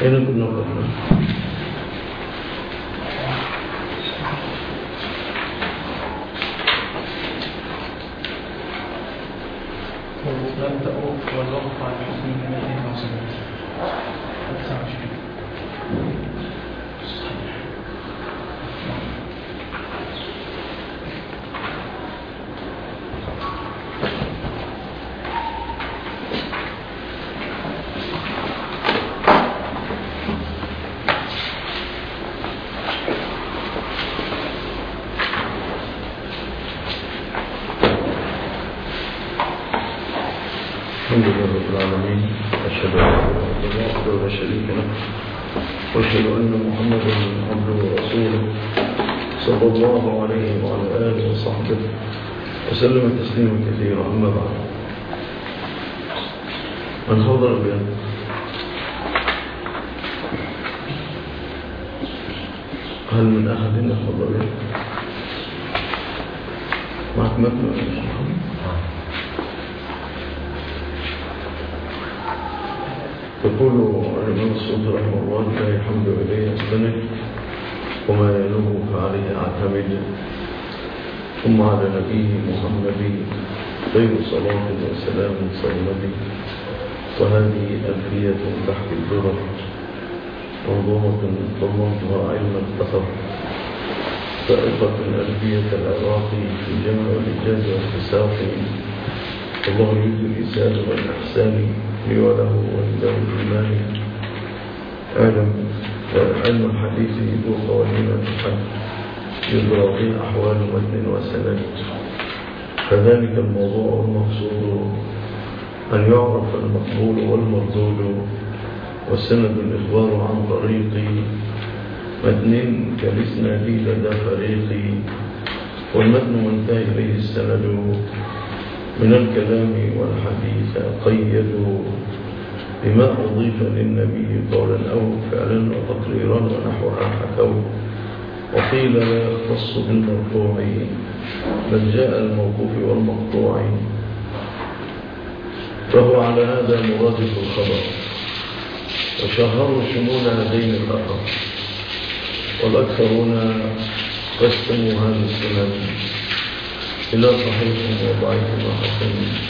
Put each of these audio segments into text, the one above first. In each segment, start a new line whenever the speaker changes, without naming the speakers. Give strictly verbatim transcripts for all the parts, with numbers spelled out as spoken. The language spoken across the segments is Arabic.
أين كنا قبل؟
نبدأ والوقف على الحكم من اثنين وسبعين تسعة وعشرين.
الحمد لله رب العالمين، أشهد أن لا إله إلا الله وحده لا شريك له، وأشهد أن محمدا عبده ورسوله صلى الله عليه وعلى آله وصحبه وسلم تسليما كثيرا. أما بعد، من حضر البيان؟ هل من أحد حضر البيان؟ معك متن يا شيخ محمد؟ يقول الإمام السيوطي رحمه الله: لله الحمد إليه أستند وما يلوه فعليه أعتمد، ثم على نبيه محمد خير صلاة وسلام سرمدي. وهذه ألفية تحت الدرر منظومة ضمنتها علم الأثر، سائقة ألفية العراقي في جمع الإجاز والاتساق. الله يجزي الإسان والإحسان لي وله ولله الإيمان. أعلم علم الحديث ذو قوانين الحد يدرى به أحوال متن وسند، كذلك الموضوع المقصود أن يعرف المقبول والمردود، والسند الإخبار عن طريق متن كالإسناد لدى فريق، والمتن منتهى إليه السند من الكلام والحديث قيدوا بما أضيف للنبي قولا أو فعلا وتقريرا ونحوها حكوا. وقيل لا يختص بالمرفوع بل جاء الموقوف والمقطوع، فهو على هذا مرادف الخبر، وشهروا شمول هذين الأثر، والأكثرون قسموا هذا السنن إلى صحيح وضعيف وحسن.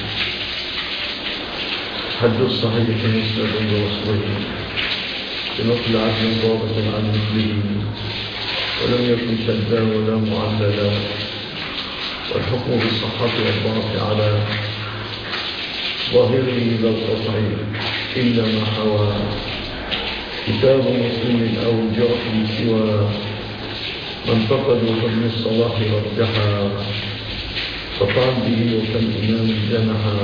حد الصحيح مسند بوصله بنقل عدل ضابط عن مثله، ولم يكن شدا ولا معللا، والحكم بالصحة والضعف على ظاهره لا القطع إلا ما حوى كتاب مسلم أو جاء سوى من فقدوا فابن الصلاح رجحا، فطعن به وكالإمام جنحا.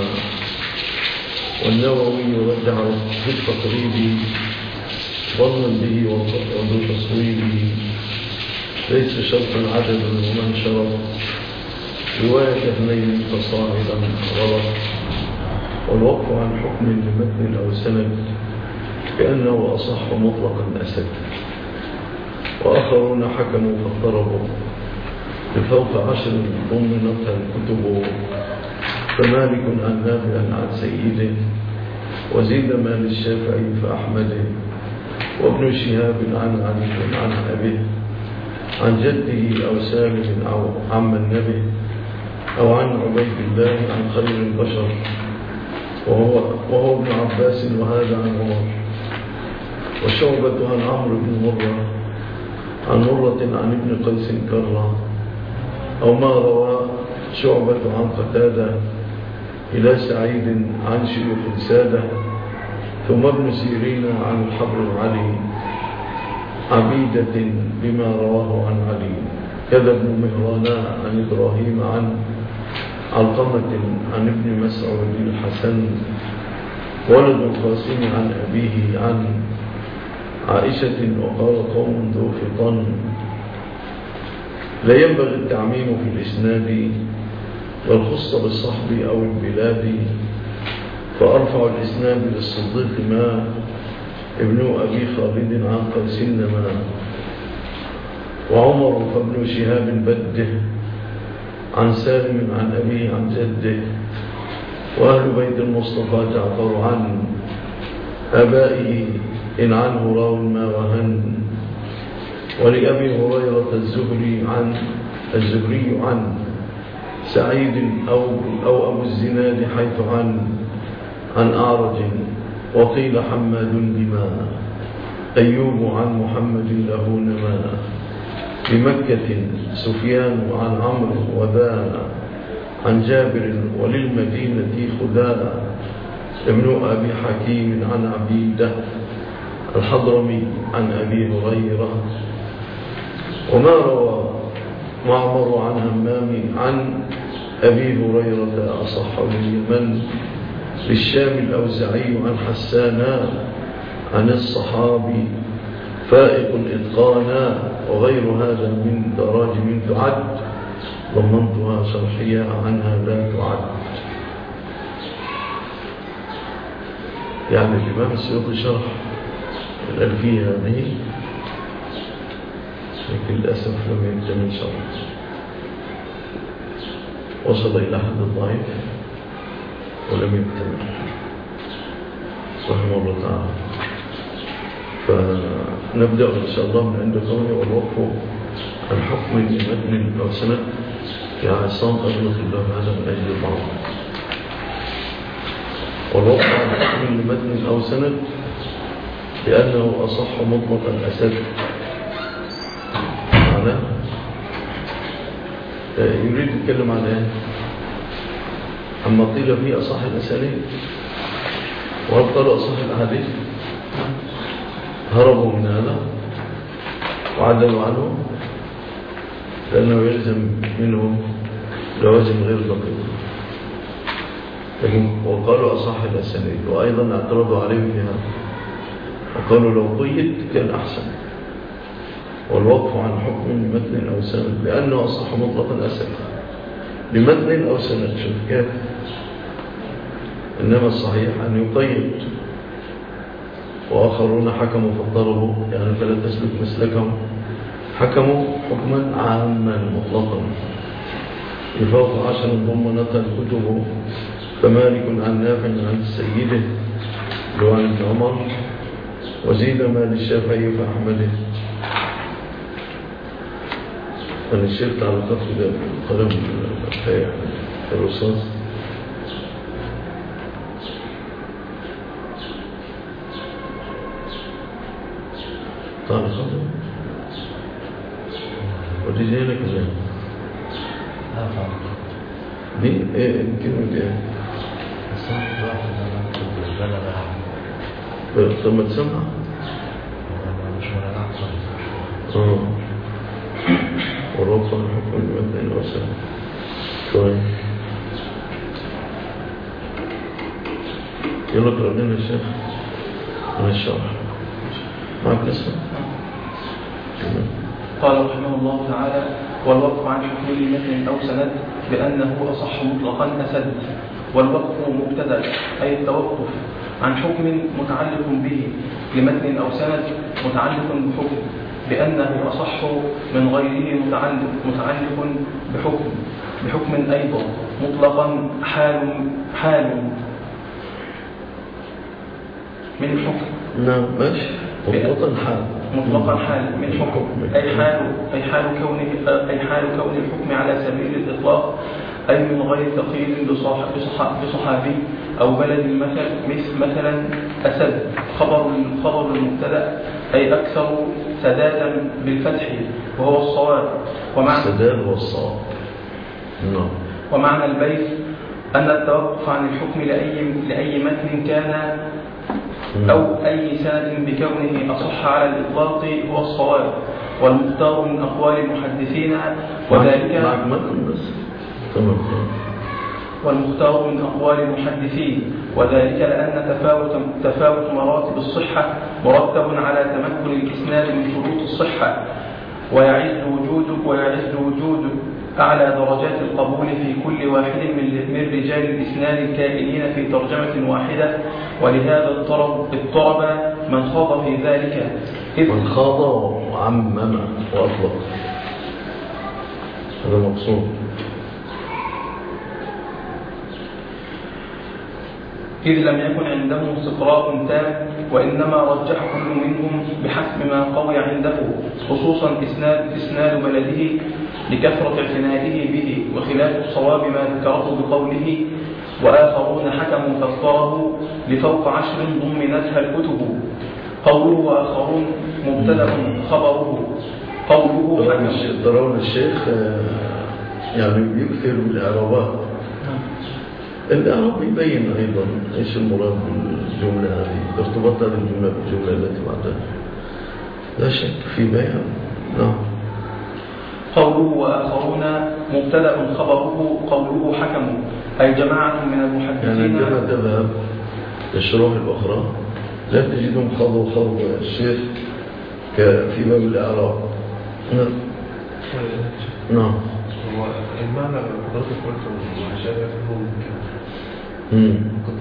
والنووي رجع في التقريب ظنا به والقطع ذو تصويب، ليس شرطا عدد ومن شرط رواية اثنين فصاعدا غلط. والوقف عن حكم لمتن أو سند كأنه أصح مطلقا أسد، وآخرون حكموا فاضطربوا بفوق عشر ضمنتها الكتب، فمالك عن نافع عن سيده، وزيد مال الشافعي فأحمد، وابن شهاب عن علي عن أبيه عن جده أو سالم أو عم النبي، أو عن عبيد الله عن خير البشر وهو, وهو ابن عباس، وهذا عن عمر. وشعبة عن عمرو بن مرة عن مرة عن ابن قيس كرة، أو ما روى شعبة عن قتادة إلى سعيد عن شيوخ سادة، ثم ابن سيرين عن الحبر علي عبيدة بما رواه عن علي، كذا ابن مهران عن إبراهيم عن علقمة عن ابن مسعود الحسن، ولد القاسم عن أبيه عن عائشة. وقال قوم ذو فطن: لا ينبغي التعميم في الإسناد والخص بالصحب أو البلاد، فأرفع الإسناد للصديق ما ابن أبي خالد عن قيس ما، وعمر فابن شهاب بده عن سالم عن أبيه عن جده، وأهل بيت المصطفى جعفر عن آبائه إن عنه راو ما وهن. ولأبي هريرة الزهري عن الزهري عن سعيد أو, أو أبو الزناد حيث عن عن أعرج. وقيل حماد بما أيوب عن محمد له نما. بمكة سفيان عن عمرو وذا عن جابر. وللمدينة خذا ابن أبي حكيم عن عبيدة الحضرمي عن أبي هريرة. وما روى معمر عن همام عن أبي هريرة أصح لليمن. للشام الأوزعي عن حسانا عن الصحابي فائق إتقانا. وغير هذا من دراجم تعد ضمنتها شرحية عنها لا تعد. يعني الإمام السيوطي شرح الألفية هذه لكن للأسف لم يكتمل شرح، وصل إلى حد الضعيف ولم يكتمل رحمه الله تعالى. فنبدأ إن شاء الله من عند قوله والوقف عن حكم متن أو سند. يا عصام أغلق الله هذا من أجل البعض. والوقف عن حكم متن أو سند لأنه أصح مطلق الأسد. معناه يريد يتكلم عن ايه؟ عما قيل فيه أصح الأسانيد. وهل قالوا أصح الأحاديث؟ هربوا من هذا وعدلوا عنه لأنه يلزم منه لوازم غير دقيقة. لكن وقالوا أصح الأسانيد، وأيضا اعترضوا عليه في هذا وقالوا لو قيد كان أحسن. والوقف عن حكم متن أو سند لأنه أصح مطلقا أسد لمتن أو سند. شوف كيف. إنما الصحيح أن يقيد. وآخرون حكموا فاضطربوا يعني فلا تسلك مسلكهم، حكموا حكما عاما مطلقا يفوق عشر ضمنت الكتب. فمالك عن نافع عن سيده لوان بن عمر. وزيد ما للشافعي فأحمده. أنا شلت على خط قلم الرصاص. طالع خطأ ودي زي لك زي دي ايه الكلمة دي ايه طب ما تسمع
مش منعنع صحيح.
اه والرفع الحكم المبنى الوسط. طيب يلا اقرأ لنا الشيخ من الشرح. معك نسمع.
قال رحمه الله تعالى: والوقف عن حكم متن أو سند بأنه أصح مطلقا أسد. والوقف مبتدأ أي التوقف عن حكم متعلق به لمتن أو سند متعلق بحكم بأنه أصح من غيره متعلق متعلق بحكم بحكم أيضا مطلقا حال حال من حكم.
نعم ماشي. مطلقا حال
مطلقا حال من حكم أي حال أي حال كونه أي حال كون الحكم على سبيل الإطلاق أي من غير تقييد بصحابي أو بلد مثل مثل مثلا أسد. خبر خبر المبتدأ أي أكثر سدادا بالفتح وهو الصواب. ومعنى
السداد والصواب. نعم.
ومعنى البيت أن التوقف عن الحكم لأي لأي متن كان أو أي سند بكونه أصح على الإطلاق هو الصواب والمختار من أقوال المحدثين. وذلك
معك متن بس. تمام.
والمختار من أقوال المحدثين وذلك لأن تفاوت تفاوت مراتب الصحة مرتب على تمكن الإسناد من شروط الصحة، ويعز وجود ويعز وجود أعلى درجات القبول في كل واحد من رجال الإسناد الكائنين في ترجمة واحدة. ولهذا اضطرب اضطرب من خاض في ذلك
من خاض وعمم وأطلق. هذا مقصود.
إذ لم يكن عندهم استقراء تام، وإنما رجح كل منهم بحسب ما قوي عنده، خصوصا إسناد, إسناد بلده لكثرة اعتنائه به، وخلاف الصواب ما ذكره بقوله وآخرون حكموا فاضطربوا لفوق عشر ضمنتها الكتب. قوله وآخرون مبتدأ خبره. قوله
ترون الشيخ يعني بيكثر بالإعرابات. الإعراب يبين أيضا إيش المراد بالجملة هذه، ارتباط هذه الجملة بالجملة التي بعدها، لا شك في بيان. نعم.
قوله وآخرون مبتدأ خبره. قوله حكموا أي جماعة من المحدثين.
يعني عندما تذهب للشروح الأخرى لا تجدهم خضوا خضوا الشيخ في باب الإعراب. نعم. نعم.
هو المعنى اللي حضرتك قلته عشان يفهموا كنت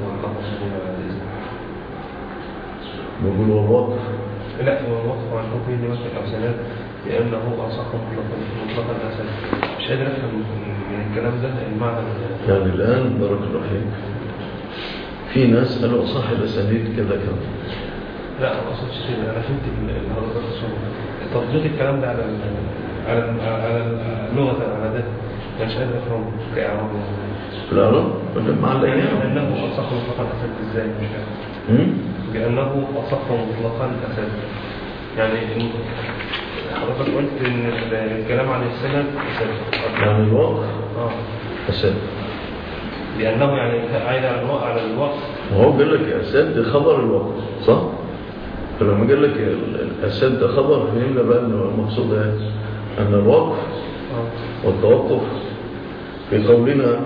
بقول والوقف.
لا هو الوقف عن حكم النوافل أو سند لأنه أصح مطلقا الأسد. مش قادر أفهم من الكلام ده المعنى.
يعني الآن بارك الله فيك في ناس قالوا أصح الأسانيد كذا كذا.
لا ما أقصدش كده، أنا فهمت اللي حضرتك تقصده. تطبيق الكلام ده على على على اللغة على ده مش قادر أفهم كإعراب.
الإعراب مع الأيام
لأنه أصح مطلقا الأسد إزاي مش فاهم. بأنه أصح مطلقا الأسد يعني حضرتك قلت إن الكلام عن السند أسد.
يعني الوقف
آه
أسد.
لأنه يعني عايد على الوقت على الوقت.
وهو قال لك أسد خبر الوقت صح؟ فلما قال لك الأسد خبر فهمنا بقى أنه المقصود أن الوقف والتوقف في قولنا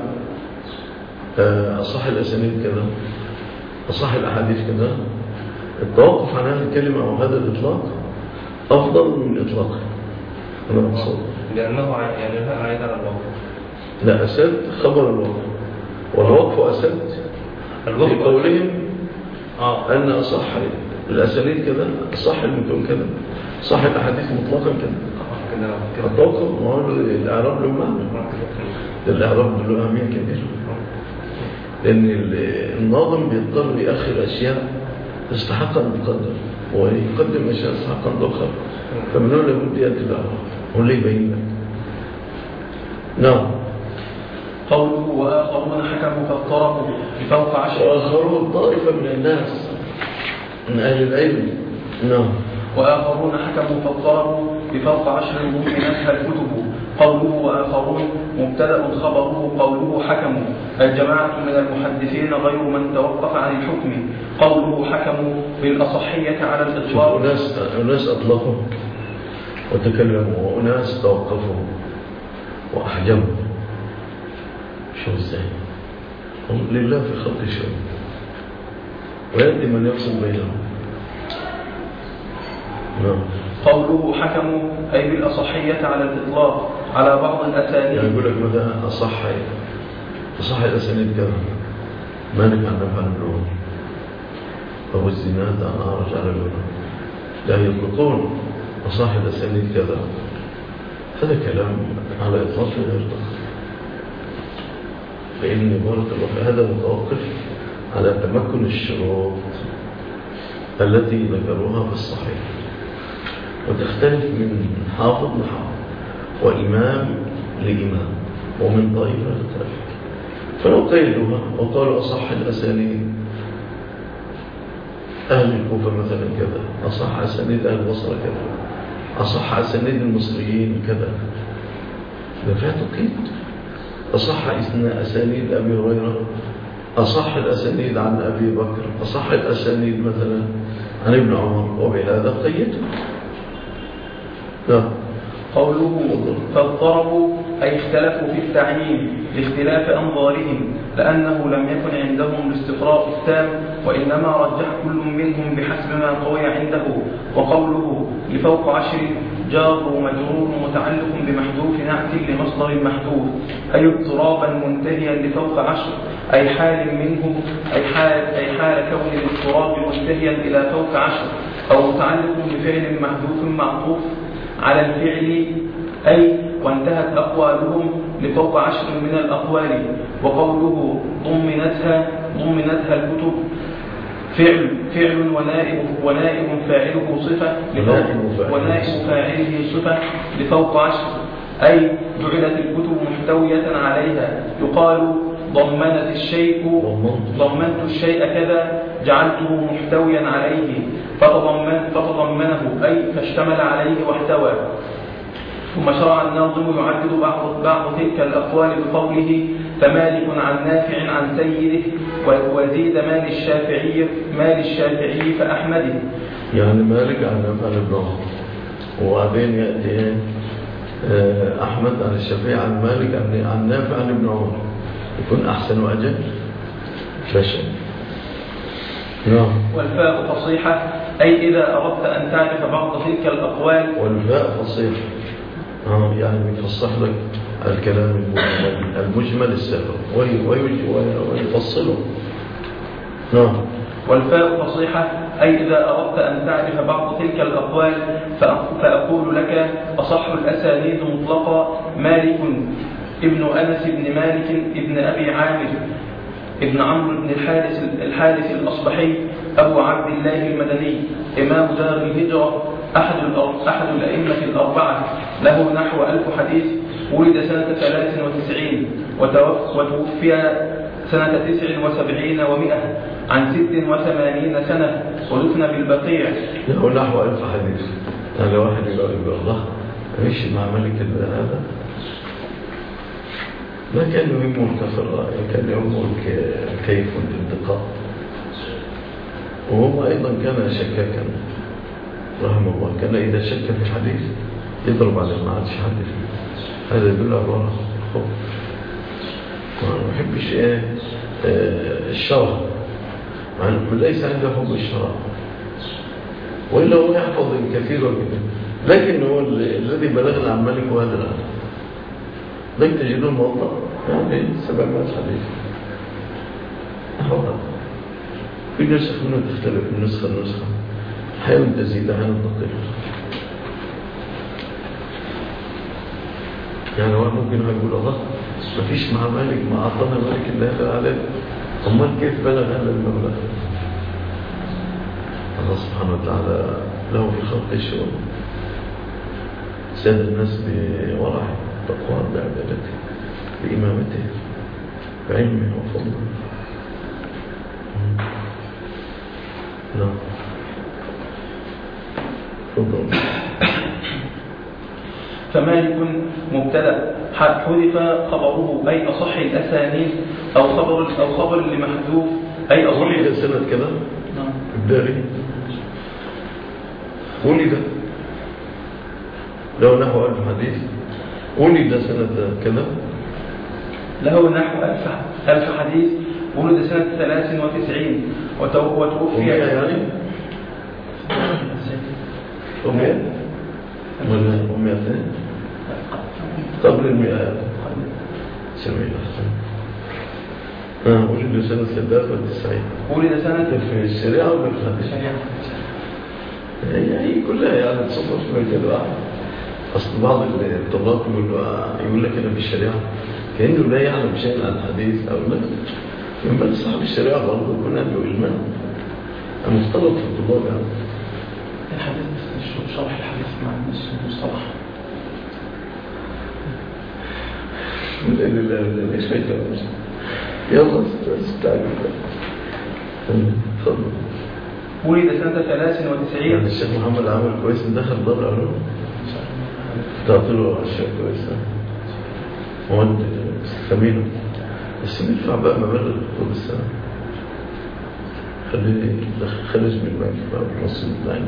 أصح الأسانيد كذا أصح الأحاديث كذا، التوقف عن هذه الكلمة أو هذا الإطلاق أفضل من إطلاقه. أنا مقصود
لأنه يعني عايد على الوقف.
لا أسد خبر الوقف والوقف أسد في قولهم آه. أن أصح الأسانيد كذا أصح المتون كذا صح الأحاديث مطلقا كذا. التوقف ما هو الإعراب له معنى، الإعراب له أهمية كبيرة، لأن الناظم بيضطر يأخر أشياء تستحق أن تقدم ويقدم أشياء تستحق أن تؤخر، فمن هنا لابد يأتي الإعراب هو اللي يبين لك. نعم.
قوله وآخرون حكموا فاضطربوا بفوق عشر.
وآخرون طائفة من الناس من أهل العلم. نعم.
وآخرون حكموا فاضطربوا بفوق عشر ضمنتها الكتب. قوله وآخرون مبتدأ خبره. قوله حكموا الجماعة من المحدثين غير من توقف عن الحكم. قوله حكموا بالأصحية على الإطلاق.
أناس أناس أطلقوا وتكلموا وأناس توقفوا وأحجموا. شو ازاي؟ لله في خلق شيء ويأتي من يفصل بينهم. نعم.
قوله حكموا أي بالأصحية على الإطلاق على بعض الأسانيد.
يعني يقول لك مثلا أصح أصح الأسانيد كذا مالك عن نفع النور أو الزناد عن أعرج على النور، لا يطلقون أصح الأسانيد كذا. هذا كلام على إطلاق غير دقيق، فإن بارك الله هذا متوقف على تمكن الشروط التي ذكروها في الصحيح، وتختلف من حافظ لحافظ وإمام لإمام ومن طائفة لطائفة. فلو قيلوها وقالوا أصح الأسانيد أهل الكوفة مثلا كذا، أصح أسانيد أهل البصرة كذا، أصح أسانيد المصريين كذا، فيها تقييد. أصح أسانيد أبي هريرة، أصح الأسانيد عن أبي بكر، أصح الأسانيد مثلا عن ابن عمر، وبهذا قيدوا. لا.
قوله فاضطربوا أي اختلفوا في التعيين لاختلاف أنظارهم، لأنه لم يكن عندهم الاستقراء التام، وإنما رجح كل منهم بحسب ما قوي عنده. وقوله لفوق عشر جار ومجرور متعلق بمحذوف نعت لمصدر محذوف، أي اضطرابا منتهيا لفوق عشر، أي حال منه أي حال, أي حال كون الاضطراب منتهيا إلى فوق عشر، أو متعلق بفعل محذوف معطوف على الفعل، أي وانتهت أقوالهم لفوق عشر من الأقوال. وقوله ضمنتها ضمنتها الكتب فعل فعل ونائب ونائب فاعله صفة ونائب فاعله صفة لفوق عشر، أي جعلت الكتب محتوية عليها. يقال ضمنت الشيء ضمنت الشيء كذا جعلته محتويا عليه، فتضمن فتضمنه أي فاشتمل عليه واحتوى. ثم شرع الناظم يعدد بعض بعض تلك الأقوال بقوله فمالك عن نافع عن سيده، وزيد مال الشافعي مال الشافعي فأحمده.
يعني مالك عن نافع عن ابن عمر، وبعدين يأتي أحمد عن الشافعي عن مالك عن نافع عن ابن عمر، يكون أحسن وأجل لا شيء. نعم.
والفاء فصيحة، أي إذا أردت أن تعرف بعض تلك الأقوال.
والفاء فصيحة آه يعني بيفصح لك الكلام المجمل, المجمل السابق ويفصله. نعم.
والفاء فصيحة، أي إذا أردت أن تعرف بعض تلك الأقوال فأقول لك أصح الأسانيد مطلقا مالك ابن أنس بن مالك ابن أبي عامر ابن عمرو بن الحارث الحارث الأصبحي أبو عبد الله المدني إمام دار الهجرة أحد أحد الأئمة الأربعة، له نحو ألف حديث، ولد سنة ثلاث وتسعين وتوفي سنة تسع وسبعين ومئة عن ست وثمانين سنة، ودفن بالبقيع.
له نحو ألف حديث. هذا واحد يقول الله مش مع ملك هذا ما كان يهمه الكفر، كان يهمه الكيف والانتقاء، وهو أيضا كان شكاكا رحمه الله. كان إذا شك في حديث يضرب على ما عادش حديث. هذا يدل على الورع والخوف. ما يحبش إيه الشرع، مع أنه ليس عنده حب الشرع، وإلا هو يحفظ الكثير وكذا. لكن هو الذي بلغنا عن مالك وهذا الآن لك تجدون موضع يعني سبعمائة حديث. أحوال في نسخ منه تختلف من نسخة لنسخة، حاول تزيد عن الدقيق. يعني واحد ممكن يقول الله ما فيش مع مالك، ما أعطانا مالك إلا هذا العدد، أمال كيف بلغ هذا المبلغ؟ الله سبحانه وتعالى له في خلقه شؤون، ساد الناس بورعه تقوى بعبادته بإمامته بعلمه وفضله. نعم. تفضل.
فمالك مبتدأ حذف خبره أي أصح الأسانيد أو خبر أو خبر لمحذوف أي أصح.
ولد سنة كذا.
نعم.
الداري ولد له نحو ألف حديث، ولد سنة كذا،
له نحو ألف ألف حديث، ولد سنة ثلاث وتسعين وتوفي
يعني أمية ولا أميتين قبل المئة سمعين أحسن. آه ولد سنة ثلاث وتسعين.
ولد سنة
في الشريعة ولا في الحديث؟ هي كلها يعني تصور شوية كده. أصل بعض الطلاب يقول لك أنا في الشريعة كأنه لا يعلم شيئا عن الحديث أو لا، ينبغي صاحب الشريعة برضه يكون عنده علم المفترض في الطلاب. يعني
الحديث شرح الحديث مع الناس المصطلح
ليش ما يتعلمش؟ يلا استعجل. تفضل.
ولد سنة ثلاث وتسعين.
يعني الشيخ محمد عامل كويس دخل دار العلوم، تعطيله أشياء كويسة مواد ثمينة، بس ندفع بقى مبالغ طول السنة. خليه خليج من البنك بقى بنص عنده.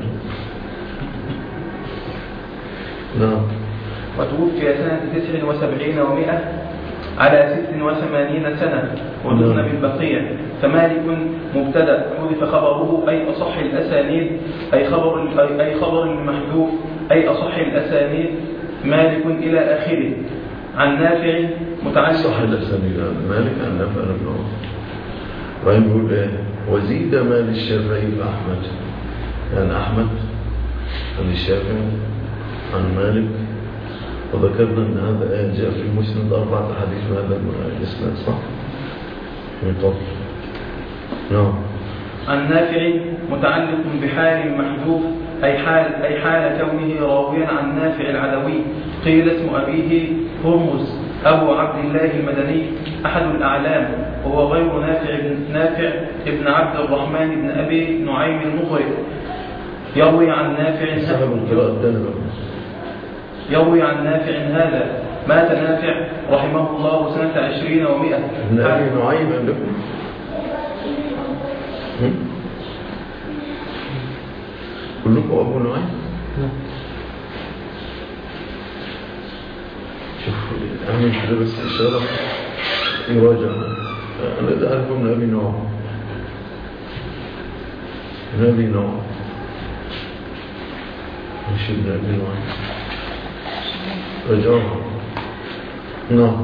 نعم.
وتوفي سنة تسع وسبعين ومئة على ست وثمانين سنة، ودفن بالبقيع. فمالك مبتدأ حذف خبره أي أصح الأسانيد أي خبر أي خبر المحذوف أي أصح الأسانيد مالك إلى آخره. عن نافع متعلق
صح الأسانيد مالك عن نافع بن عمر. وين يقول إيه وزيد مال الشافعي فأحمد، يعني أحمد عن الشافعي عن مالك وذكرنا أن هذا جاء في المسند أربعة حديث من هذا الإسناد صح؟ من قبل. نعم.
النافع متعلق بحال محذوف أي حال, أي حال كونه راويا عن نافع العدوي. قيل اسم أبيه هرمز أبو عبد الله المدني أحد الأعلام، وهو غير نافع نافع ابن عبد الرحمن بن أبي نعيم المقرئ. يروي عن نافع
صاحب القراءة
يروي عن نافع هذا. مات نافع رحمه الله سنة عشرين ومئة.
ابن أبي نعيم عندكم؟ كلكم أبو نعيم؟ شوف أعمل كده بس إشارة مراجعة. أنا إذا أعرف ابن أبي نعيم ابن أبي نعيم مش ابن أبي نعيم رجعها. نعم.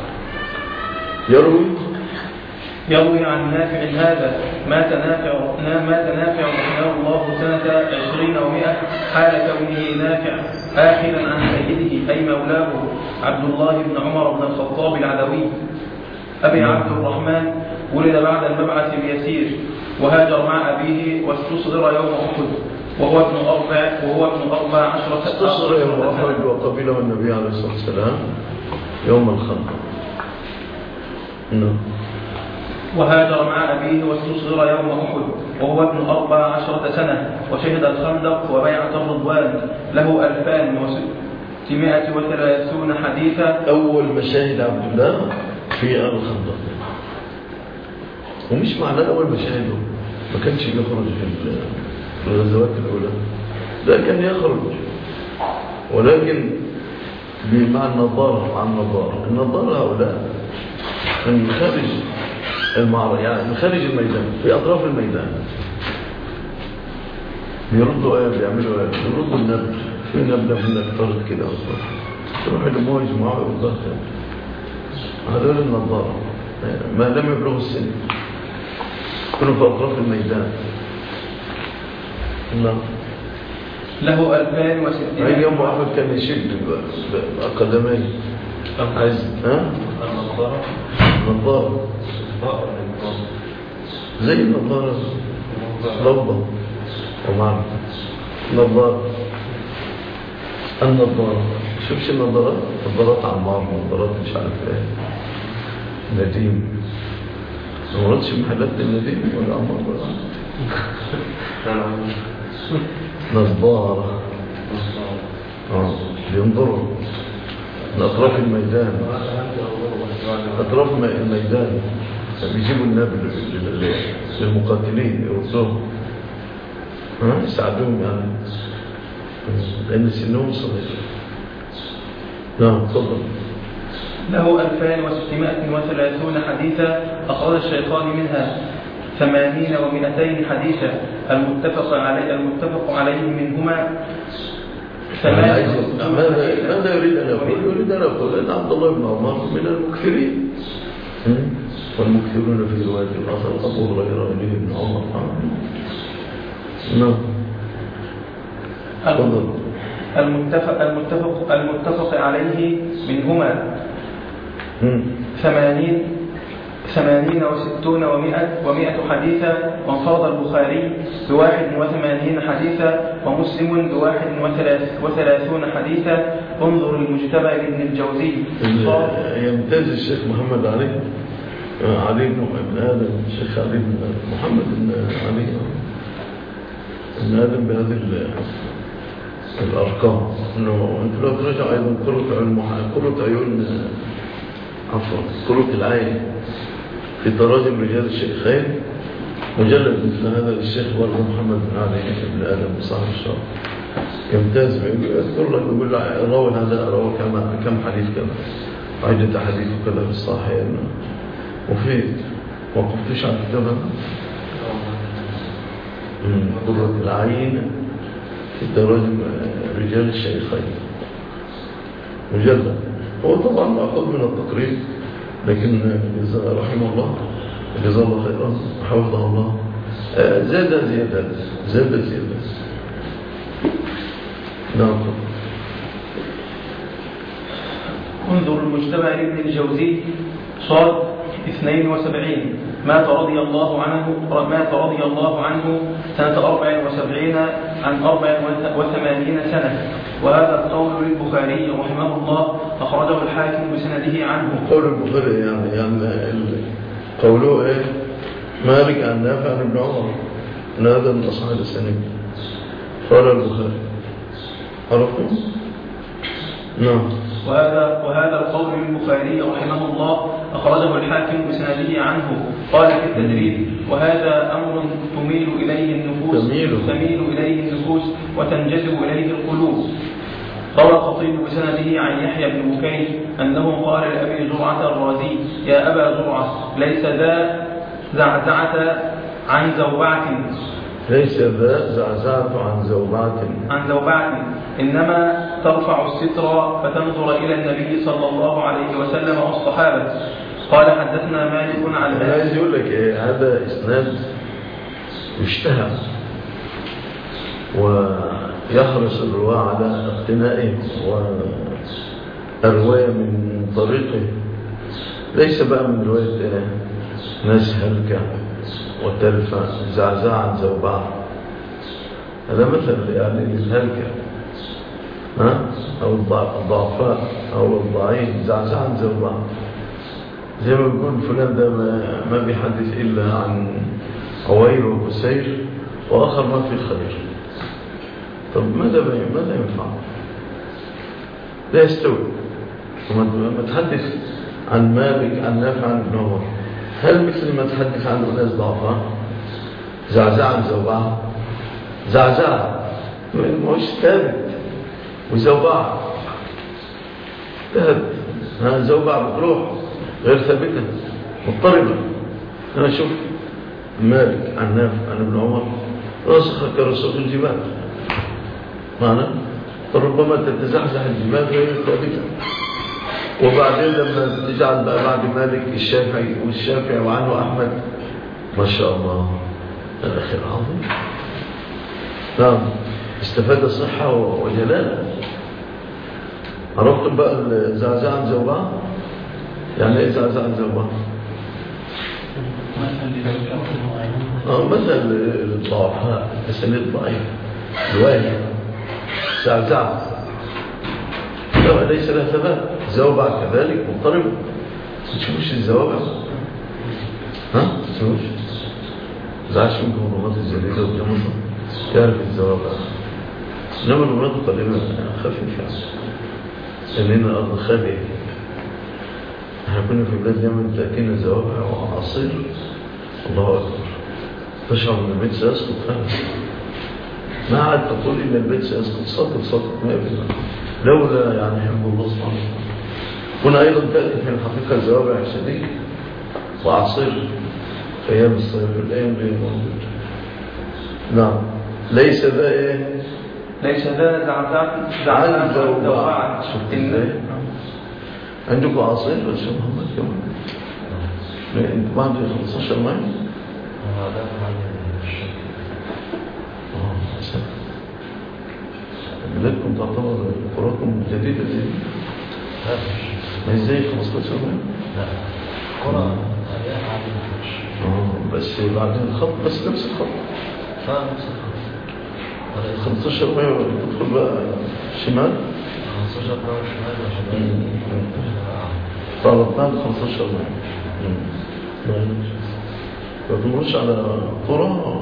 يروي
يروي عن نافع هذا. مات نافع مات نافع رحمه الله سنة عشرين ومئة حال كونه نافع آخذا عن سيده أي مولاه عبد الله بن عمر بن الخطاب العدوي أبي عبد الرحمن. ولد بعد المبعث بيسير وهاجر مع أبيه واستصغر يوم أحد وهو ابن أربع وهو ابن أربع عشرة
استصغر يوم أحد وقبله النبي عليه الصلاة والسلام يوم الخندق. نعم.
وهاجر مع أبيه واستصغر يوم أحد وهو ابن أربع عشرة سنة وشهد الخندق وبيعة الرضوان. له ألفان وستمائة وثلاثون حديثا.
أول مشاهد عبد الله في الخندق، ومش معنى أول مشاهده ما كانش يخرج في الغزوات الأولى، لا كان يخرج ولكن بمع النظارة مع النظارة النظارة هؤلاء من خارج المعركة، يعني من خارج الميدان في أطراف الميدان بيردوا آية بيعملوا آية بيردوا النبل في نبلة منك طرد كده تروح الموج معه ويردها هذول النظارة ما لم يبلغوا السن كانوا في أطراف الميدان. نعم.
له ألفان وستمائة.
هاي يوم أحمد كان يشد قدميه عايز ها
النظارة
نظارة زي النظارة لوضة ومعنى نظارة النظارة شوفش النظارات نظارات عمار نظارات مش عارف ايه نديم ما مرضش محلات النديم ولا عمار ولا نظارة اه بينظروا من أطراف الميدان أطراف الميدان بيجيبوا النبل للمقاتلين يردوهم ها يساعدوهم يعني لأن سنهم صغير. نعم تفضل.
له ألفان وستمائة وثلاثون حديثا أخرج الشيطان منها ثمانين ومئتين حديثا المتفق عليه المتفق عليه منهما
ماذا ماذا يريد أن يقول؟ يريد أن يقول أن عبد الله بن عمر من المكثرين والمكثرون في رواية الآخر أبو هريرة بن عمر. نعم.
المتفق المتفق المتفق عليه منهما ثمانين ثمانين وستون ومائة ومائة حديثا، وانفرد البخاري بواحد وثمانين حديثا، ومسلم بواحد وثلاثون حديثا. انظر المجتبى لابن الجوزي.
يمتاز الشيخ محمد علي علي بن آدم الشيخ علي بن محمد بن علي بن آدم بهذه الأرقام. إنه أنت لو ترجع أيضا قرة عيون قرة عيون عفوا قرة العين في تراجم رجال الشيخين مجلد مثل هذا للشيخ برضه محمد بن علي بن آدم صاحب الشرح يمتاز يذكر لك يقول راوي هذا راوي كم كم حديث كذا عدة حديث وكذا في الصحيح مفيد. وقفتش على الكتاب هذا قرة العين في تراجم رجال الشيخين مجلد. هو طبعا مأخذ من التقريب لكن رحمه الله جزاه الله خيرا وحفظه الله زاد زيادات زاد زيادات. نعم.
انظر المجتمع لابن الجوزي صاد اثنين وسبعين مات رضي الله عنه مات رضي الله عنه سنة أربع وسبعين عن أربع وثمانين سنة. وهذا القول للبخاري رحمه الله أخرجه الحاكم بسنده عنه.
قول البخاري يعني يعني قوله إيه؟ مالك عن نافع عن ابن عمر أن هذا من أصحاب السنة. قال البخاري عرفتم؟ نعم.
وهذا وهذا القول للبخاري رحمه الله أخرجه الحاكم بسنده عنه. قال في التدريب وهذا أمر تميل إليه النفوس
تميل,
تميل إليه النفوس وتنجذب إليه القلوب. روى الخطيب بسنده عن يحيى بن بكير أنه قال لأبي زرعة الرازي يا أبا زرعة ليس ذا زعزعة عن زوبعة
ليس ذا زعزعة عن زوبعة
عن زوبعة إنما ترفع الستر فتنظر إلى النبي صلى الله عليه وسلم والصحابة. قال حدثنا مالك عن
أنا عايز يقول لك إيه هذا إسناد يشتهى ويحرص الرواة على اقتنائه والرواية من طريقه ليس بقى من رواية ناس هلكة وتلفة زعزع عن زوبعة. هذا مثل يعني الهلكة ها أو الضعفاء أو الضعيف زعزع عن زوبعة زي ما بيقول فلان ده ما بيحدث إلا عن عوير وكسير وآخر ما في الخير. طب ماذا ماذا ينفع؟ لا يستوي. وما تحدث عن مالك عن نافع عن ابن عمر هل مثل ما تحدث عن أناس ضعفاء زعزع عن زوبعة زعزع مش ثابت وزوبعة ثابت زوبعة بتروح غير ثابتة مضطربة. أنا شوف مالك عن نافع عن ابن عمر راسخة كرسوخ الجبال معنى فربما تتزحزح الجبال غير ثابتة. وبعدين لما تجعل بقى بعد مالك الشافعي والشافعي وعنه أحمد ما شاء الله الأخير عظيم. نعم استفاد الصحة وجلالة. عرفتم بقى الزعزع عن زوبعة يعني ايه زعزع عن زوبعة؟ اه مثل الضعفاء السنة الضعيف الواجب زعزع ليس لها ثبات. زوبع كذلك مضطرب تشوفش الزوابع ها تشوفش زعش منكم رمات الجليدة والجمصة يعرف الزوابع إنما الرمات قليلا خفيفة لأننا الأرض خالية. احنا كنا في بلاد اليمن تأتينا زوابع وعصير الله أكبر تشعر أن البيت سيسقط فعلا ما عاد تقول إن البيت سيسقط سقط سقط ما يبقى لولا يعني حب الله سبحانه وتعالى. هنا أيضا تأتي في الحقيقة الزوابع شديد وعصير في أيام الصيف الأيام غير موجود. نعم ليس ذا إيه
ليس ذا زعزعة زعزعة زوبعة.
شفت إزاي عندكم عصير ولا شو محمد كمان أنت بعد خمسة عشر ماي
هذا
بلادكم تعتبر قراكم جديدة زي ما ازاي خمسة عشر ماي
لا قرى هي عادي
بس بعدين الخط بس نفس الخط
اه نفس الخط
خمسة عشر ماي تدخل بقى شمال
خمسة عشر ماي شمال
طالب بعد خمسة عشر ماي ما تمرش على قرى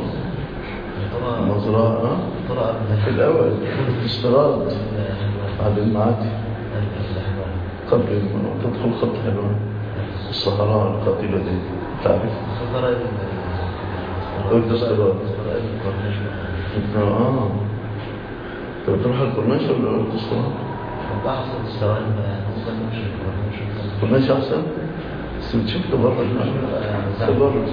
مزرعة في الأول استراد بعد المعادي قبل ما تدخل خط حلوان الصحراء القاتلة دي تعرف قلت استراد اه طب تروح الكورنيش ولا قلت استراد؟
أحسن استراد ممكن نمشي الكورنيش
الكورنيش أحسن؟ بس بتشوف تبرج تبرج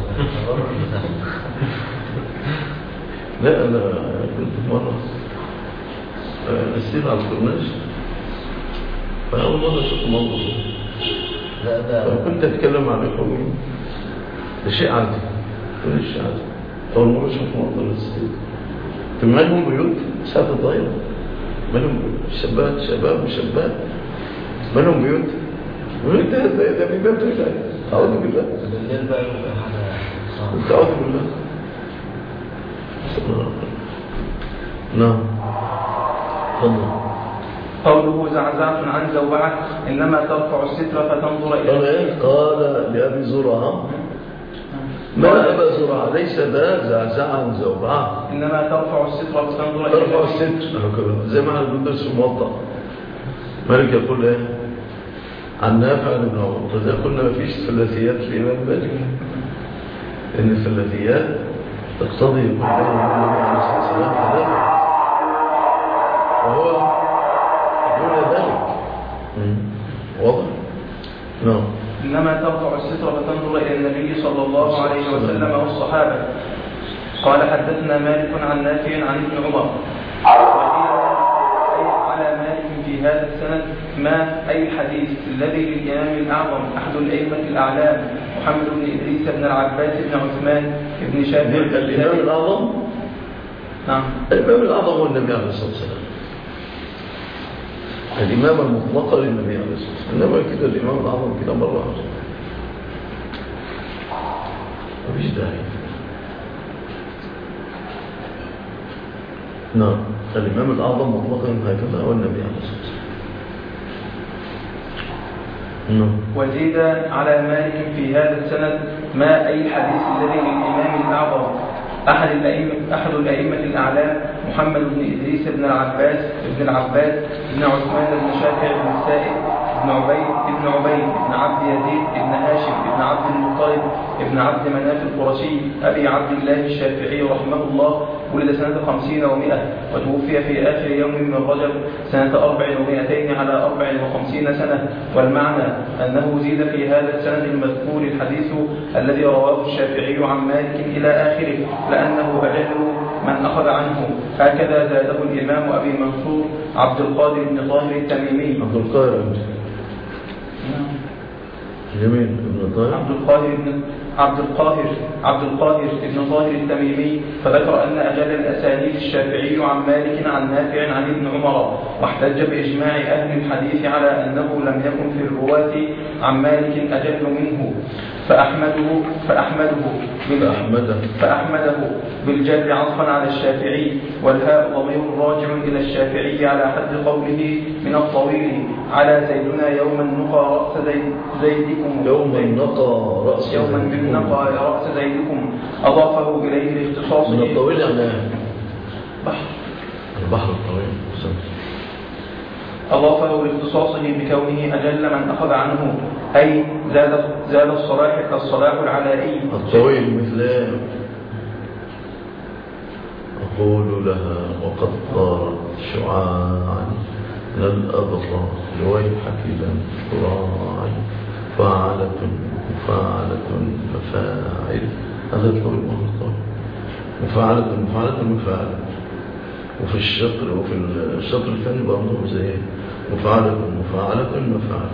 لا أنا كنت مرة أسير على الكورنيش فأول مرة شفت موضوع
لا ده
كنت أتكلم عن الحكم ده شيء عادي كل شيء عادي. أول مرة شفت موضوع الأسير ما لهم بيوت ساعة ضايرة ما لهم بيوت شباب شباب وشباب من هم بيوت؟ بيوت ده ده من باب الله. أعوذ بالله.
بالليل بقى يبقى حاجة صعبة.
أعوذ بالله. نعم. تفضل.
قوله زعزعة عن زوبعة إنما ترفع الستر فتنظر إلى
قال إيه؟ قال لأبي زرعة ما أبا زرعة ليس ذا زعزعا زوبعة،
إنما ترفع الستر فتنظر إلى
ترفع الستر زي ما احنا بندرس في الموضع. مالك يقول ايه عن نافع بن عمر، فإذا قلنا ما فيش ثلاثيات الإمام مالك، لأن الثلاثيات تقتضي يكون بين النبي عليه الصلاة والسلام ثلاثة وهو دون ذلك. واضح؟ نعم.
إنما ترفع الستر فتنظر إلى النبي صلى الله عليه وسلم والصحابة. قال حدثنا مالك عن نافع عن ابن عمر على مالك في هذا السند ما أي الحديث الذي للإمام الأعظم أحد الأئمة الأعلام محمد بن إدريس بن العباس بن عثمان بن شافع.
الإمام الأعظم؟
نعم.
الإمام الأعظم هو النبي عليه الصلاة والسلام، الإمامة المطلقة للنبي عليه الصلاة والسلام. إنما كده الإمام الأعظم كده مرة واحدة مفيش داعي. نعم. الإمام الأعظم مطلقا هكذا هو النبي عليه الصلاة والسلام. نعم.
وزيد على مالك في هذا السند ما أي الحديث الذي للإمام الأعظم أحد الأئمة أحد الأئمة الأعلام محمد بن إدريس بن العباس بن العباس بن عثمان بن شافع بن السائب بن عبيد بن عبيد بن عبد يزيد بن هاشم بن عبد المطلب بن عبد مناف القرشي أبي عبد الله الشافعي رحمه الله، ولد سنة خمسين ومائة وتوفي في آخر يوم من رجب سنة أربع ومائتين على أربع وخمسين سنة. والمعنى أنه زيد في هذا السند المذكور الحديث الذي رواه الشافعي عن مالك إلى آخره لأنه أجل من أخذ عنه. هكذا زاده الإمام أبي منصور عبد القادر بن طاهر التميمي.
عبد القادر جميل ابن طاهر
عبد القاهر بن عبد القاهر عبد القاهر بن طاهر التميمي، فذكر أن أجل الأسانيد الشافعي عن مالك عن نافع عن ابن عمر، واحتج بإجماع أهل الحديث على أنه لم يكن في الرواة عن مالك أجل منه، فأحمده فأحمده
فأحمده
فأحمده بالجر عطفا على الشافعي، والهاء ضمير راجع إلى الشافعي على حد قوله من الطويل على زيدنا يوما نقى رأس زيد زيدكم
يوما نقى رأس
يوما من نقى رأس زيدكم، أضافه إليه لاختصاصه
من الطويل يعني
بحر
البحر الطويل.
أضافه لاختصاصه بكونه أجل من أخذ عنه، أي زاد زاد الصلاح الصلاح العلائي
الطويل مثل أقول لها وقد طارت شعاعا من الأبطال لويحك لم تراعي فاعلة فاعلة مفاعل. هذا الطويل والطويل مفاعلة مفاعلة مفاعلة. وفي الشطر وفي الشطر الثاني برضه زي مفاعلة مفاعلة مفاعلة،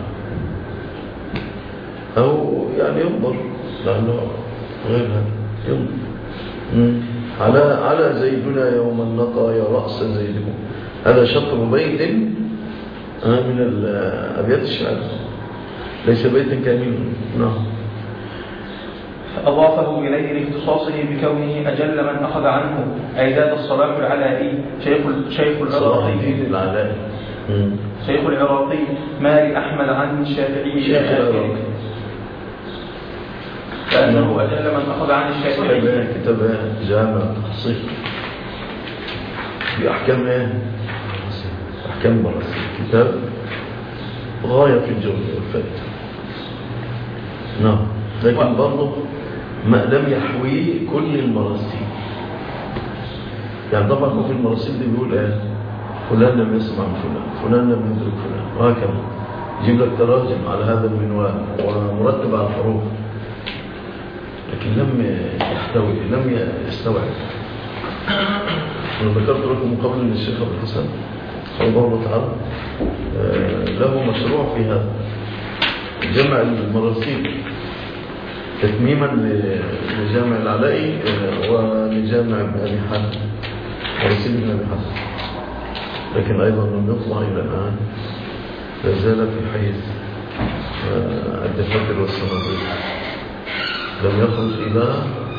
أو يعني ينظر لأنه غيرها ينظر على على زيدنا يوم النقى يا رأس زيدكم. هذا شطر بيت من أبيات الشعر، ليس بيت كامل. نعم.
أضافه إليه لاختصاصه بكونه أجل من أخذ عنه، أي زاد الصلاح العلائي شيخ شيخ العراقي شيخ العراقي ما لأحمد عن الشافعي
شيخ العراقي
فأنه أجل من أخذ عن الشافعي.
كتاب جامع تخصيص بأحكام أحكام مراسيل، كتاب غاية في الجود والفائدة. نعم. لكن برضه ما لم يحوي كل المراسيل، يعني طبعا في المراسيل دي بيقول ايه فلان لم يسمع فلان فلان لم يدرك فلان وهكذا، يجيب لك تراجم على هذا المنوال ومرتب على الحروف، لكن لم يحتوي لم يستوعب. أنا ذكرت لكم من قبل ان الشيخ ابو الحسن رحمه الله تعالى له مشروع في هذا جمع المراسيل تتميما لجامع العلائي ولجامع ابن أبي حاتم مراسيل ابن أبي حاتم، لكن أيضا لم يطلع إلى الآن لا زال في حيز الدفاتر والصناديق، لم يخرج إلى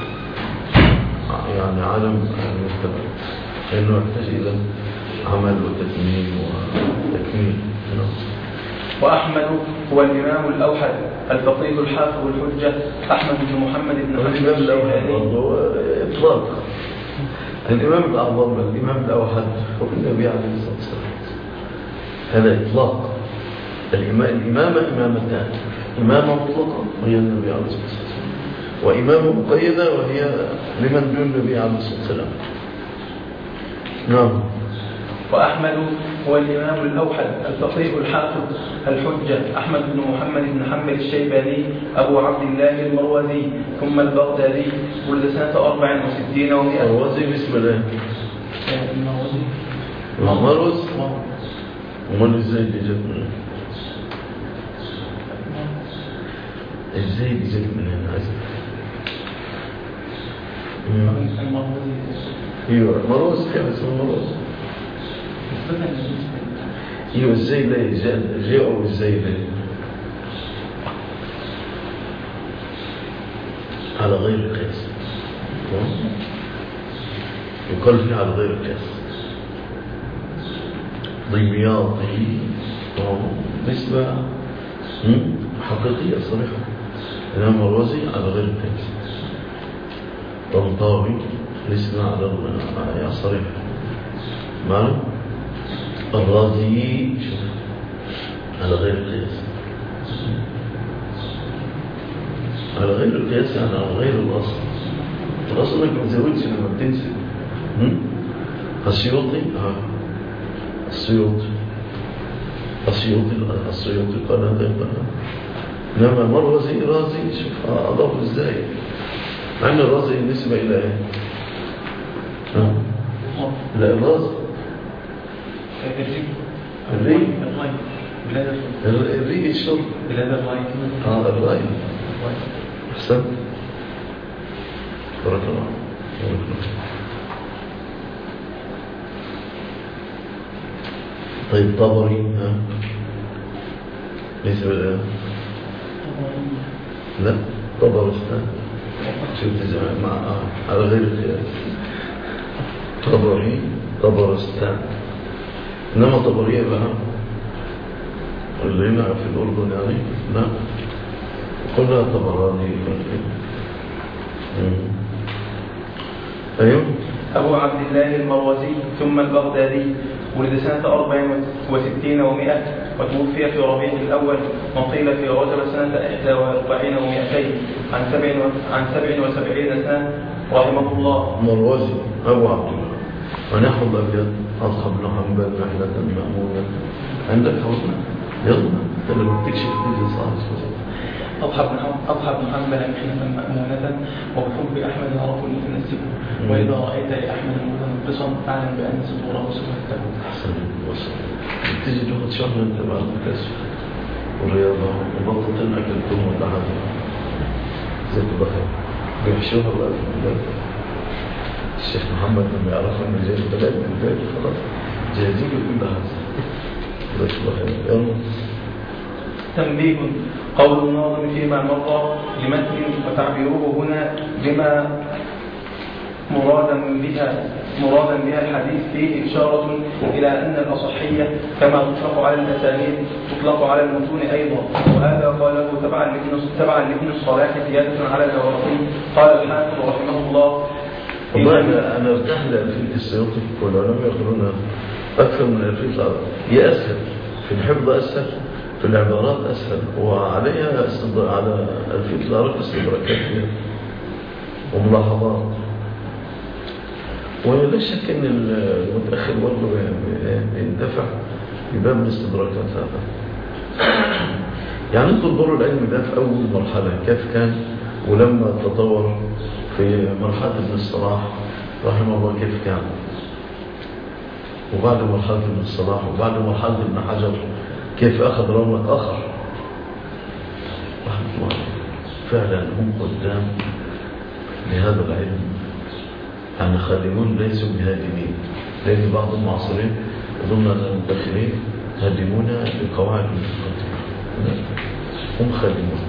يعني عالم المجتمع، لأنه يحتاج إلى عمل وتتميم وتكميل.
وأحمد هو الإمام الأوحد الفقيه الحافظ الحجة أحمد بن محمد بن حنبل
الإمام الأوحد برضه إطلاق. الإمام الأعظم الإمام الأوحد هو النبي عليه الصلاة والسلام، هذا إطلاق. الإمامة إمامتان، إمامة مطلقة وهي النبي عليه الصلاة والسلام، وإمامة مقيدة وهي لمن دون النبي عليه الصلاة والسلام. نعم.
وأحمد هو الإمام الأوحد الفقيه الحافظ الحجة أحمد بن محمد بن حنبل الشيباني أبو عبد الله المروزي ثم البغدادي، ولد سنة أربع وستين ومئة.
المروزي باسم الله
المروزي
المروز ومن ازاي بيجت من هنا؟ ازاي بيجت من هنا؟
المروزي
ايوه مروز، كيف اسمه مروز؟ ايوه ازاي لا جاء او ازاي لا على غير القياس، يقال فيه على غير القياس. ضمياطي نسبة حقيقية صريحة، إنما مروزي على غير القياس. طنطاوي نسبة على صريحة. معلوم الرازي شوف على غير القياس، على غير القياس يعني على غير الأصل. الأصل انك ما تزودش لما بتنسب. السيوطي اه السيوطي السيوطي السيوطي قال هذا يقال، انما مروزي رازي شوف اضاف ازاي، مع ان الرازي نسبة الى ايه؟ اه لا الرازي الري الري الشرب اه الري. احسن بارك الله. طيب طبري ها ليس بالآن لا طبرستان شفت زمان مع على غير القياس. طبري طبرستان، إنما طبرية بقى اللي هنا في الأردن يعني لا قلنا طبراني. أيوه
أبو عبد الله المروزي ثم البغدادي، ولد سنة أربع وستين ومئة وتوفي في ربيع الأول، وقيل في رجب سنة إحدى وأربعين ومئتين عن سبع عن سبع وسبعين سنة رحمه الله.
مروزي أبو عبد الله ونحو الأبيض أصحاب بن حنبل محلة مأمونة عندك حوزنا يلا أنت لما تكشف تيجي صار
أضحى بن حنبل محنة مأمونة وبحب أحمد عرف المتنسب، وإذا رأيت لأحمد متنقصا فاعلم بأن صدوره سمته.
أحسن وصل تيجي تاخد شهر أنت بعد الكشف والرياضة وبطل أكل ثم ولا حاجة زي كده خير بيحشوها الله في البلد. الشيخ محمد لما يعرفوا إنه جاي البلد من البيت خلاص جاهزين كل هذا. جزاك الله خير. يلا
تنبيه. قول الناظم فيما مضى لمتن وتعبيره هنا بما مرادا بها مرادا بها الحديث فيه إشارة إلى أن الأصحية كما تطلق على الأسانيد تطلق على المتون أيضا، وهذا قاله تبعا تبعا لابن الصلاح زيادة على الأوراقي. قال الحافظ رحمه الله
والله أنا ارتاح لألفية السيوطي والعلماء يقولون أكثر من ألفية العرب، هي أسهل في الحفظ، أسهل في العبارات، أسهل، وعليها استدر... على ألفية العرب استدراكات وملاحظات. ولا شك أن المتأخر برضه يندفع بباب الاستدراكات هذا. يعني انتوا تدوروا العلم ده في أول مرحلة كيف كان، ولما تطور في مرحلة ابن الصلاح رحمه الله كيف كان، وبعد مرحلة ابن الصلاح وبعد مرحلة ابن حجر كيف أخذ رونق آخر رحمه الله. فعلا هم قدام لهذا العلم، يعني خادمون ليسوا بهادمين، لأن بعض المعاصرين يظن أن المدخلين هدمونا بقواعد متقدمة. هم خادمون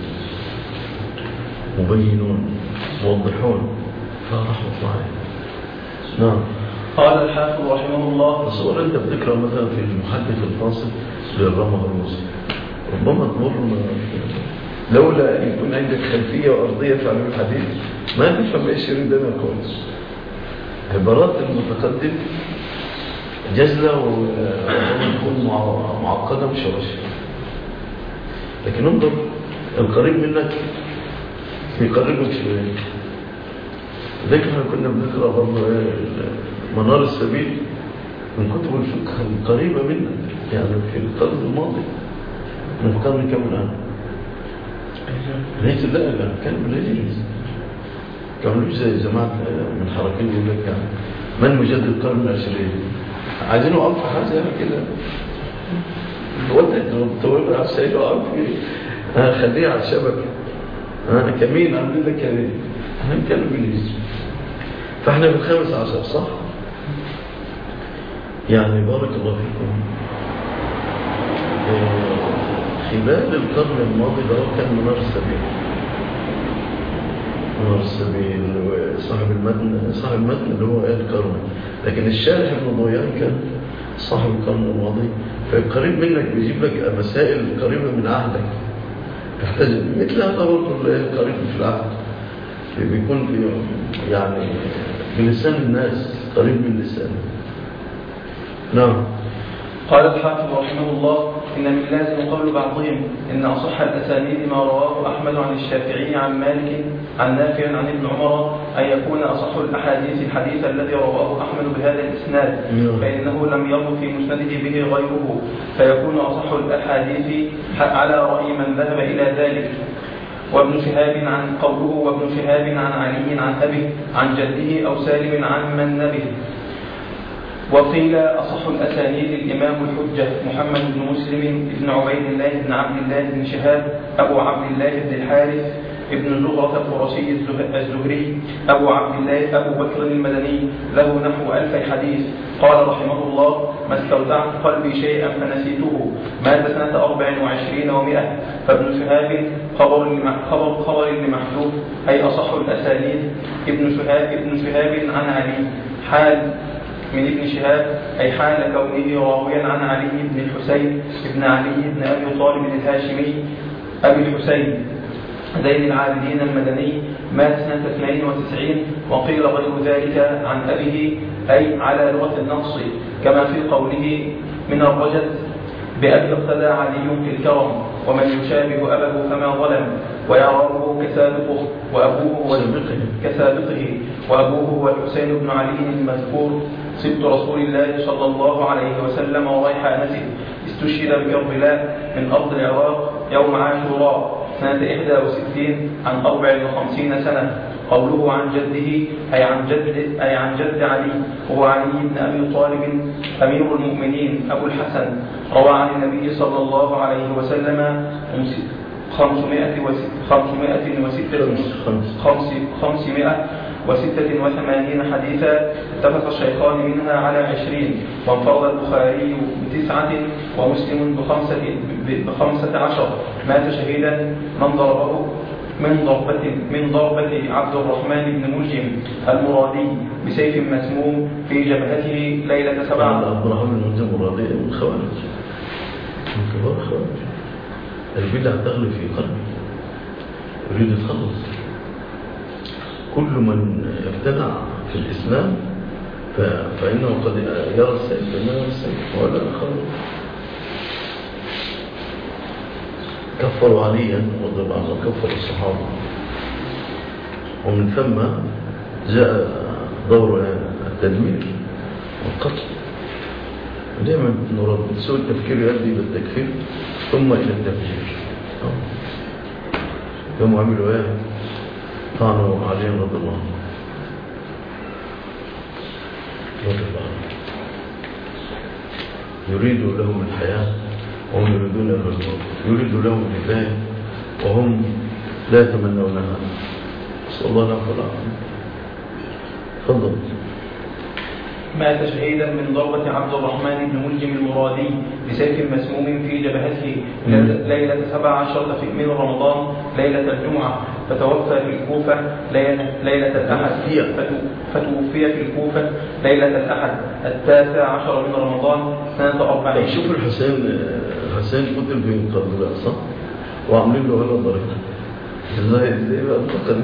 مبينون موضحون فرحمة الله عليهم. نعم.
قال الحافظ رحمه الله.
تصور أنت بتقرأ مثلا في المحدث الفاصل للرمى الروسي، ربما تمر لولا أن يكون عندك خلفية وأرضية في علم الحديث ما تفهم إيش يريد أنا كويس. عبارات المتقدم جزلة وربما تكون معقدة مشوشة، لكن انظر القريب منك يقربك شوية. ذكر كنا بنقرأ برضه منار السبيل من كتب الفقه القريبة منا، يعني في القرن الماضي من قرن كم الآن؟ ليس لا لا كان بالهجري، كانوا زي جماعة من حركين يقول لك يعني من مجدد القرن العشرين، عايزينه ألف حاجة كده ودت طويل على السيد وألف خليه على الشبكة أنا كمين عاملين لك كمين احنا كانوا بالهجري، فاحنا بالخامس عشر صح؟ يعني بارك الله فيكم. خلال القرن الماضي ده كان منار السبيل منار السبيل صاحب المتن صاحب المتن اللي هو آل القرن، لكن الشارح ابن ضيان كان صاحب القرن الماضي، فقريب منك بيجيب لك مسائل قريبة من عهدك تحتاج مثل هذا برضه قريب في العهد بيكون في يعني بلسان الناس قريب من لسانه. نعم.
قال الحافظ رحمه الله إن من لازم قول بعضهم إن أصح الأسانيد ما رواه أحمد عن الشافعي عن مالك عن نافع عن ابن عمر أن يكون أصح الأحاديث الحديث الذي رواه أحمد بهذا الإسناد، فإنه لم يرو في مسنده به غيره، فيكون أصح الأحاديث على رأي من ذهب إلى ذلك. وابن شهاب عن قوله وابن شهاب عن علي عن أبيه عن جده أو سالم عن من نبه. وقيل أصح الأسانيد الإمام الحجة محمد بن مسلم بن عبيد الله بن عبد الله بن شهاب أبو عبد الله بن الحارث ابن زغرة القرشي الزهري أبو عبد الله أبو بكر المدني له نحو ألف حديث. قال رحمه الله ما استودعت قلبي شيئا فنسيته، مات سنة أربع وعشرين ومئة. فابن شهاب خبر خبر خبر لمحذوف أي أصح الأسانيد. ابن شهاب ابن شهاب عن علي حال من ابن شهاب أي حال كونه راويا عن علي بن الحسين ابن علي بن أبي طالب الهاشمي أبي الحسين زين العابدين المدني، مات سنة اثنين وتسعين. وقيل غير ذلك عن أبيه أي على لغة النص، كما في قوله من الرجل بأبي اقتدى علي في الكرم ومن يشابه أبه فما ظلم، ويراه كسابقه وأبوه كسابقه وأبوه هو الحسين بن علي المذكور سبت رسول الله صلى الله عليه وسلم وريحانته، استشهد بكربلاء من أرض العراق يوم عاشوراء سنة إحدى وستين عن أربع وخمسين سنة. قوله عن جده أي عن جد أي عن جد علي هو علي بن أبي طالب أمير المؤمنين أبو الحسن، روى عن النبي صلى الله عليه وسلم خمسمائة وستة وثمانين حديثا، اتفق الشيخان منها على عشرين، وانفرد البخاري بتسعة ومسلم بخمسة, بخمسة عشر. مات شهيدا من ضربه من ضربة من ضربة عبد الرحمن بن ملجم المرادي بسيف مسموم في جبهته ليلة سبعة.
عبد الرحمن بن ملجم المرادي من خوارج من كبار خوارج، البدع تغلب في قلبه يريد يتخلص. كل من ابتدع في الإسلام فإنه قد يرى السيف فما يرى السيف ولا خالص. كفروا عليا رضي الله عنه وكفروا الصحابة، ومن ثم جاء دور التدمير والقتل. دائما نرد سوء التفكير يؤدي بالتكفير ثم إلى التفجير. يوم عملوا ايه طعنوا علي رضي الله عنه رضي الله عنه يريد لهم الحياة وهم يريدون لهم الموت، يريد لهم الهداية وهم لا يتمنونها. نسأل الله العفو والعافية. تفضل.
مات شهيدا من ضربة عبد الرحمن بن ملجم المرادي بسيف مسموم في جبهته ليلة سبع عشرة من رمضان ليلة الجمعة، فتوفى في الكوفة ليلة, ليلة الأحد فتوفي في الكوفة ليلة الأحد التاسع عشر من رمضان سنة أربعين.
شوف الحسين حسين قتل في قرطبة صح؟ وعاملين له هلا ضريبة ازاي ازاي بقى القتل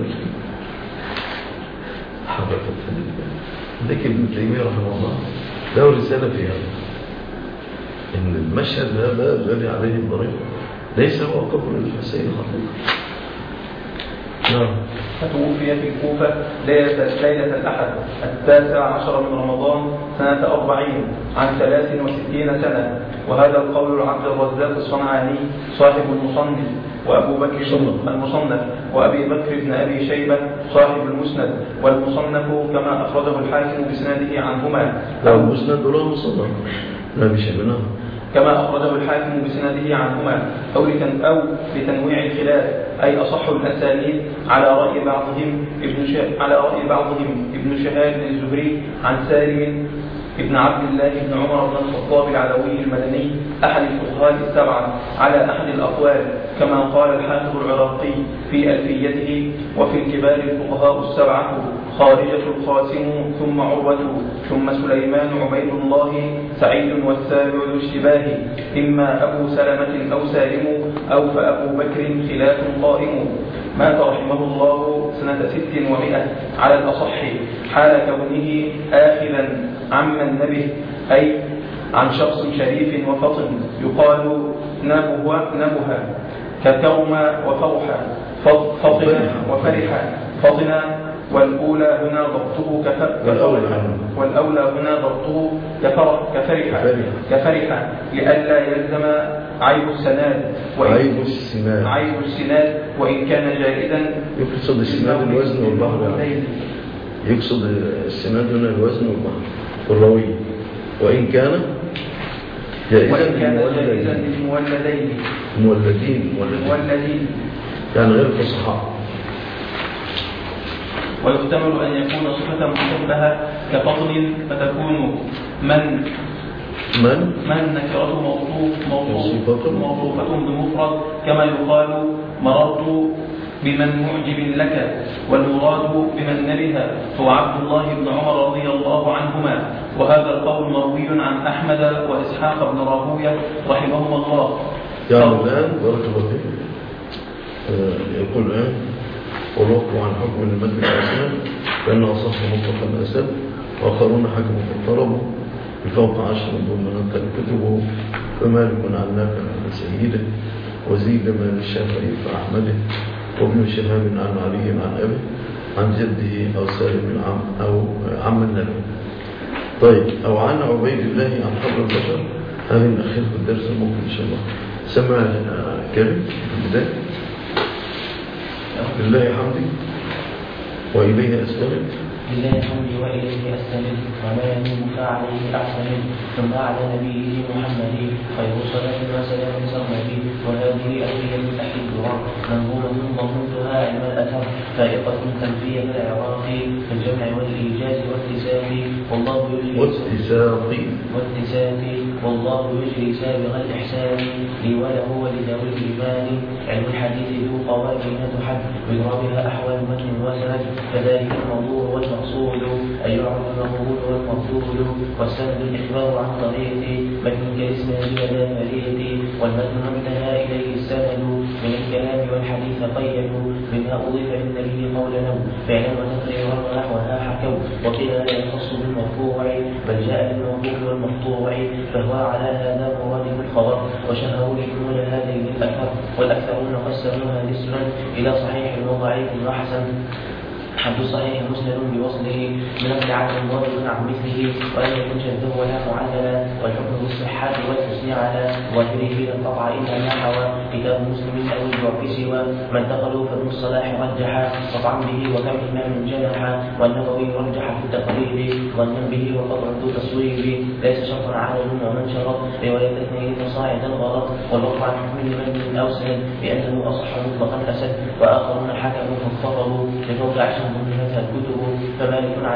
حركة ذكي ابن تيمية رحمه الله له رسالة في هذا إن المشهد هذا الذي عليه الضريبة ليس هو قبر الحسين حقيقة. نعم.
فتوفي في الكوفة ليلة, ليلة الأحد التاسع عشر من رمضان سنة أربعين عن ثلاث وستين سنة. وهذا القول العبد الرزاق الصنعاني صاحب المصنف وأبو بكر المصنف وأبي بكر بن أبي شيبة صاحب المسند والمصنف كما أخرجه الحاكم بسناده عنهما.
لا المسند ولا المصنف لا بشيبنا
كما أخرجه الحاكم بسناده عنهما أو, أو لتنويع الخلاف أي أصح الأسانيد على رأي بعضهم ابن شهاب على رأي بعضهم ابن شهاب الزهري عن سالم ابن عبد الله بن عمر بن الخطاب العلوي المدني أحد الفقهاء السبعة على أحد الأقوال كما قال الحافظ العراقي في ألفيته. وفي الكبار الفقهاء السبعة خارجة القاسم ثم عروة ثم سليمان عبيد الله سعيد والسابع ذو اشتباه إما أبو سلمة أو سالم أو فأبو بكر خلاف قائم. مات رحمه الله سنة ست ومئة على الأصح حال كونه آخذا عمن نبه أي عن شخص شريف وفطن يقال نبه نبه ككوم وفرح فطن وفرح فطن والأولى هنا ضبطه كفرح والأولى هنا ضبطه كفرح كفرح كفرح لئلا يلزم عيب السناد
عيب السناد
عيب السناد وإن كان جائزا
يقصد السناد الوزن والبحر يقصد السناد هنا الوزن والبحر والروي وإن كان جائزا
وإن كان جائزا للمولدين
مولدين
مولدين
يعني غير فصحاء.
ويحتمل أن يكون صفة مشبهة كفضل فتكون من
من
من نكرته موصوف موصوفة بمفرد كما يقال مررت بمن معجب لك والمراد بمن نبه هو عبد الله بن عمر رضي الله عنهما. وهذا القول مروي عن أحمد وإسحاق بن راهويه رحمهما الله.
يعني الآن بارك الله فيك يقول الآن والوقف عن حكم المد الأسنان فإنه أصح مطلقا الأسد وآخرون حكموا فاضطربوا بفوق عشر ضمن كتبه فمالك عن نافع عن سيده وزيد من الشافعي فأحمده وابن شهاب عن علي عن أبي عن جده أو سالم عم أو عم النبي. طيب أو عن عبيد الله عن حبر البشر. هذه الأخير في الدرس الممكن إن شاء الله. سمع كريم في البداية لله حمدي وإليه أستند
لله حمدي وإليه أستند وما يمين فعليه أعتمد ثم على نبيه محمد خير صلاة وسلام سرمدي. وهذه أهلية أحد الدرر منظومة ضمنتها علم الأثر فائقة تنفية العراق في الجمع والإيجاز والاتساق والله يجري
والاتساق
والاتساق والله يجري سابغ الإحسان لي وله ولذوي الإيمان. علم الحديث ذو قوائم تحد بضربها أحوال متن وسند فذلك الموضوع والمقصود أن يعرف المقبول والمفضول والسند الإخبار عن طريق متن كاسم بلا فريق والمتن منتهى إليه السند من الكلام والحديث قيدوا بما أضيف للنبي قولا فعلا وتقريرا ونحوها حكوا وقيل لا يخص بالمرفوع بل جاء بالموضوع والمقطوع فهو على هذا مراد الخبر وشهروا لكمول هذين الأثر والأكثرون قسموها للسنن إلى صحيح وضعيف وحسن. حد صحيح مسند بوصله من ابن عبد الله عن مثله ولم يكن شذه ولا معللا والحكم بالصحة والحسن على ظاهره لا انقطع إلا ما حوى كتاب مسلم أو الجعف سوى من دخلوا فابن الصلاح رجح قطعا به وكم إمام جنح والنووي رجح في التقريب ظنا به وقطع ذو تصويب ليس شرطا عالم ومن شرط رواية اثنين فصاعدا غلط والوقف عن حكم لمن أو سند بأنه أصح مطلقا أسد وآخرون حكموا فاضطروا لفوق عشر من هذا الكتب فمالك عن نافع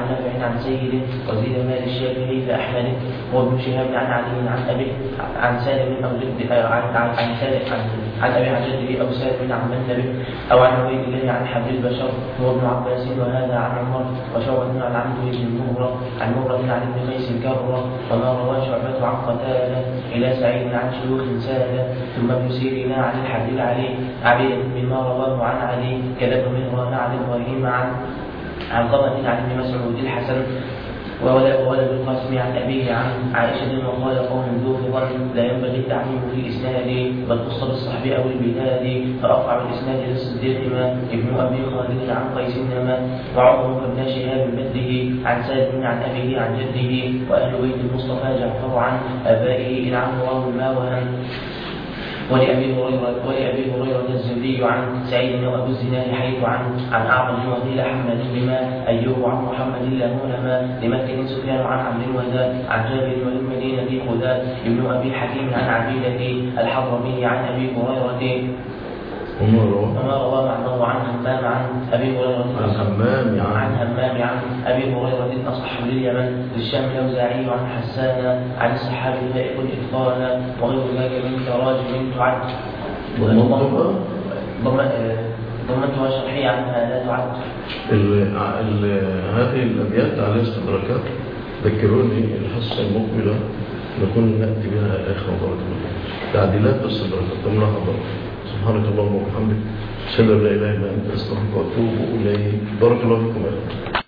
عن سيد وزيد مال الشافعي فأحمد وابن شهاب عن علي عن أبي عن سالم أو جد عن عن عن سالم عن عن أبي عن جده أو سالم عن من نبي أو عن عبيد الله عن حبل البشر هو ابن عباس وهذا عن عمر وشعبة عن عبد بن مرة عن مرة عن ابن قيس كرة وما روى شعبة عن قتادة إلى سعيد عن شيوخ سادة ثم ابن سيرين عن الحبل علي عبيد مما رواه عن علي كذا ابن مهران عن إبراهيم عن عن قبة عن ابن مسعود الحسن وولد القاسم عن أبيه عن عائشة وقال قوم ذو فضل لا ينبغي التعميم في الإسناد بل خص بالصحب أو البلاد فأرفع الإسناد للصديق ما ابن أبي خالد عن قيس نما وعمر بن شهاب بده عن سالم عن أبيه عن جده وأهل بيت المصطفى جعفر عن آبائه إن عمرو ما وهن ولأبي هريرة ولأبي هريرة الزهري عن سعيد وأبو الزناد حيث عن عن أعظم وقيل حمد بما أيوب عن محمد لهونما لمكة سفيان عن عمرو وذا عن جابر والمدينة خذا ابن أبي حكيم عن عبيدة الحضرمي عن أبي هريرة وما روى معناه عن همام عن أبي هريرة
عن همام
عن همام عن أبي هريرة أصح لليمن للشام الأوزاعي عن حسان عن الصحابي فائق الإتقان وغير ذلك من تراجم تعد ضمنتها شرحية عنها لا تعد.
هذه الأبيات على استدراكات ذكروني الحصة المقبلة نكون نأتي بها آخر مرة تعديلات واستدراكات وملاحظات. سبحانك اللهم وبحمدك أشهد أن لا إله إلا أنت أستغفرك وأتوب إليك. بارك الله فيكم.